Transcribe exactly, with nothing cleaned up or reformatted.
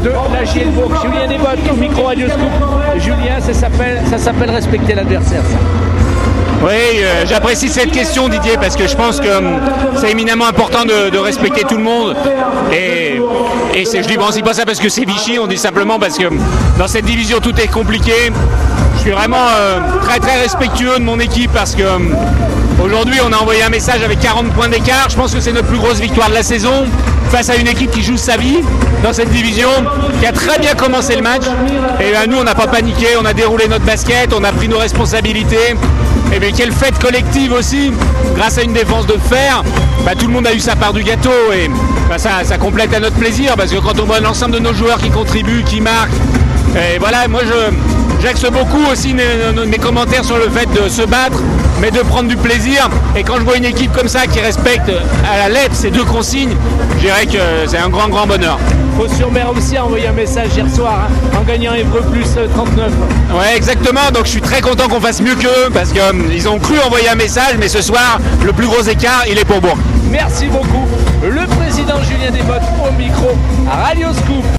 de la Gielbourg. Julien Desbottes au micro Radio Scoop. Julien, ça s'appelle, ça s'appelle respecter l'adversaire, ça. Oui, euh, j'apprécie cette question, Didier, parce que je pense que hum, c'est éminemment important de, de respecter tout le monde. Et, et c'est, je dis bon, c'est pas ça parce que c'est Vichy, on dit simplement parce que hum, dans cette division tout est compliqué. Je suis vraiment euh, très très respectueux de mon équipe parce que hum, aujourd'hui on a envoyé un message avec quarante points d'écart. Je pense que c'est notre plus grosse victoire de la saison face à une équipe qui joue sa vie dans cette division, qui a très bien commencé le match. Et ben, nous on n'a pas paniqué, on a déroulé notre basket, on a pris nos responsabilités. Et bien quelle fête collective aussi, grâce à une défense de fer, bah, tout le monde a eu sa part du gâteau et bah, ça, ça complète à notre plaisir parce que quand on voit l'ensemble de nos joueurs qui contribuent, qui marquent, et voilà, moi je, j'axe beaucoup aussi mes, mes commentaires sur le fait de se battre, mais de prendre du plaisir. Et quand je vois une équipe comme ça qui respecte à la lettre ces deux consignes, je dirais que c'est un grand grand bonheur. Fos-sur-Mer aussi a envoyé un message hier soir hein, en gagnant Évreux plus trente-neuf. Ouais, exactement, donc je suis très content qu'on fasse mieux qu'eux parce qu'ils euh, ont cru envoyer un message, mais ce soir le plus gros écart il est pour Bourg. Merci beaucoup, le président Julien Desbottes au micro à Radio Scoop.